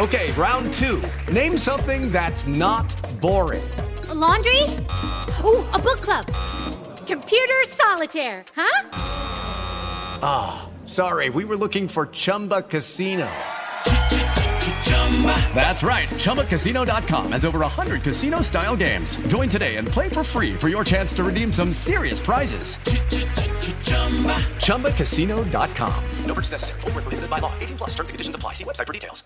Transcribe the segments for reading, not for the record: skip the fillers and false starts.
Okay, round two. Name something that's not boring. A laundry? Ooh, a book club. Computer solitaire, huh? Ah, sorry, we were looking for Chumba Casino. That's right, ChumbaCasino.com has over 100 casino-style games. Join today and play for free for your chance to redeem some serious prizes. ChumbaCasino.com. No purchase necessary. Void where prohibited by law. 18+ terms and conditions apply. See website for details.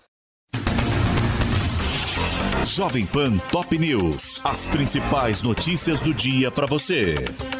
Jovem Pan Top News. As principais notícias do dia para você.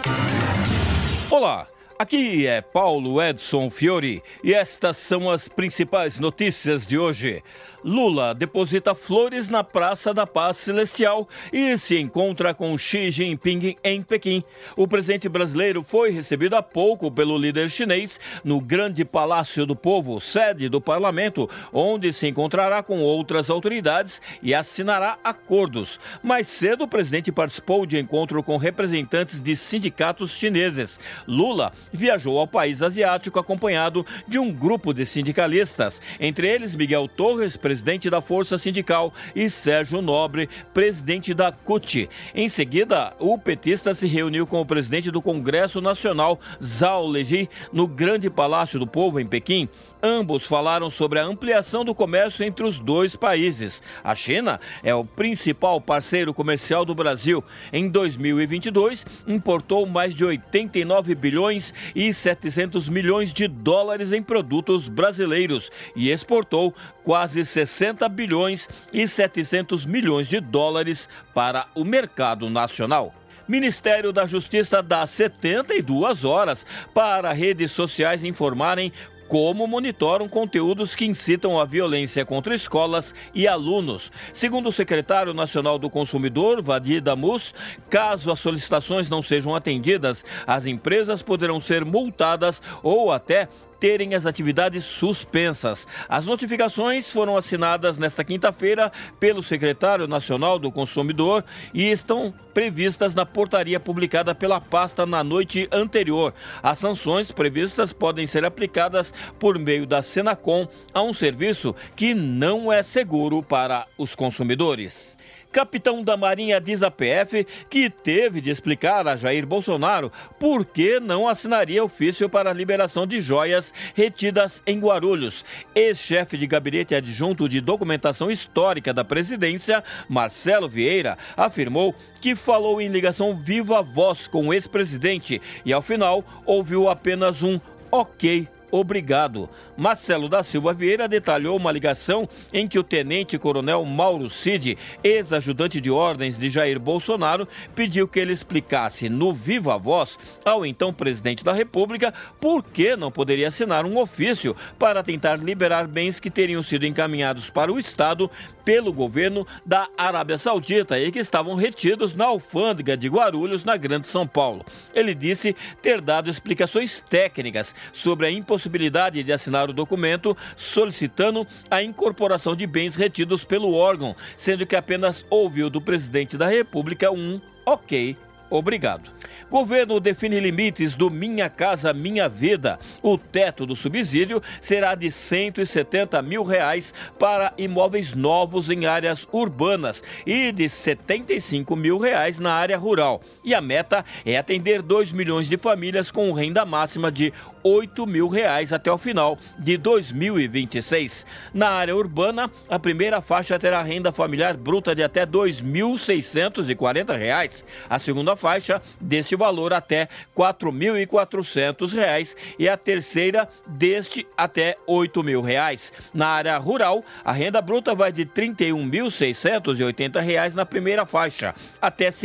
Olá, aqui é Paulo Edson Fiori e estas são as principais notícias de hoje. Lula deposita flores na Praça da Paz Celestial e se encontra com Xi Jinping em Pequim. O presidente brasileiro foi recebido há pouco pelo líder chinês no Grande Palácio do Povo, sede do parlamento, onde se encontrará com outras autoridades e assinará acordos. Mais cedo, o presidente participou de encontro com representantes de sindicatos chineses. Lula viajou ao país asiático acompanhado de um grupo de sindicalistas, entre eles Miguel Torres, presidente da Força Sindical, e Sérgio Nobre, presidente da CUT. Em seguida, o petista se reuniu com o presidente do Congresso Nacional, Zhao Leji, no Grande Palácio do Povo, em Pequim. Ambos falaram sobre a ampliação do comércio entre os dois países. A China é o principal parceiro comercial do Brasil. Em 2022, importou mais de 89 bilhões e 700 milhões de dólares em produtos brasileiros e exportou quase 60 bilhões e 700 milhões de dólares para o mercado nacional. Ministério da Justiça dá 72 horas para redes sociais informarem como monitoram conteúdos que incitam a violência contra escolas e alunos. Segundo o secretário nacional do consumidor, Vadir Damus, caso as solicitações não sejam atendidas, as empresas poderão ser multadas ou até terem as atividades suspensas. As notificações foram assinadas nesta quinta-feira pelo secretário nacional do consumidor e estão previstas na portaria publicada pela pasta na noite anterior. As sanções previstas podem ser aplicadas por meio da Senacom a um serviço que não é seguro para os consumidores. Capitão da Marinha diz à PF que teve de explicar a Jair Bolsonaro por que não assinaria ofício para a liberação de joias retidas em Guarulhos. Ex-chefe de gabinete adjunto de documentação histórica da presidência, Marcelo Vieira, afirmou que falou em ligação viva voz com o ex-presidente e, ao final, ouviu apenas um ok. Obrigado. Marcelo da Silva Vieira detalhou uma ligação em que o tenente-coronel Mauro Cid, ex-ajudante de ordens de Jair Bolsonaro, pediu que ele explicasse no viva voz ao então presidente da República por que não poderia assinar um ofício para tentar liberar bens que teriam sido encaminhados para o Estado pelo governo da Arábia Saudita e que estavam retidos na alfândega de Guarulhos, na Grande São Paulo. Ele disse ter dado explicações técnicas sobre a impossibilidade de assinar o documento, solicitando a incorporação de bens retidos pelo órgão, sendo que apenas ouviu do presidente da República um ok. Obrigado. Governo define limites do Minha Casa Minha Vida. O teto do subsídio será de R$ 170 mil para imóveis novos em áreas urbanas e de R$ 75 mil na área rural. E a meta é atender 2 milhões de famílias com renda máxima de R$ 8 mil até o final de 2026. Na área urbana, a primeira faixa terá renda familiar bruta de até R$ 2.640. A segunda faixa deste valor até R$ 4.400 e a terceira deste até R$ 8 mil. Na área rural, a renda bruta vai de R$ 31.680 na primeira faixa, até R$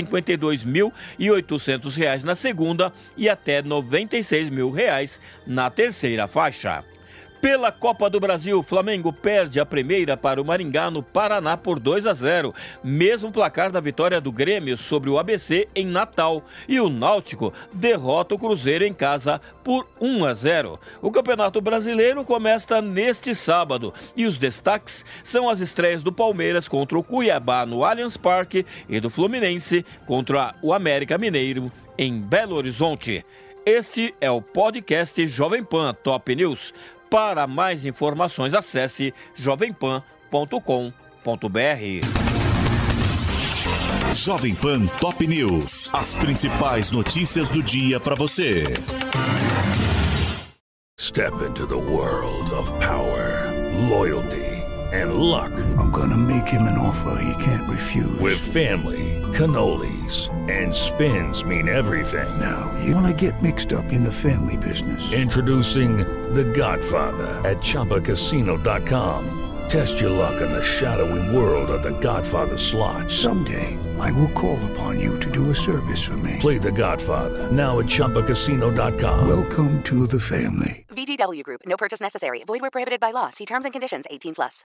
52.800 na segunda e até R$ 96 mil na terceira faixa. Pela Copa do Brasil, o Flamengo perde a primeira para o Maringá no Paraná por 2-0, mesmo placar da vitória do Grêmio sobre o ABC em Natal. E o Náutico derrota o Cruzeiro em casa por 1-0. O Campeonato Brasileiro começa neste sábado e os destaques são as estreias do Palmeiras contra o Cuiabá no Allianz Parque e do Fluminense contra o América Mineiro em Belo Horizonte. Este é o podcast Jovem Pan Top News. Para mais informações, acesse jovempan.com.br. Jovem Pan Top News. As principais notícias do dia para você. Step into the world of power, loyalty, and luck. I'm gonna make him an offer he can't refuse. With family, cannolis, and spins mean everything. Now, you wanna get mixed up in the family business. Introducing The Godfather at ChumbaCasino.com. Test your luck in the shadowy world of The Godfather slot. Someday, I will call upon you to do a service for me. Play The Godfather, now at ChumbaCasino.com. Welcome to the family. VGW Group. No purchase necessary. Void where prohibited by law. See terms and conditions. 18+.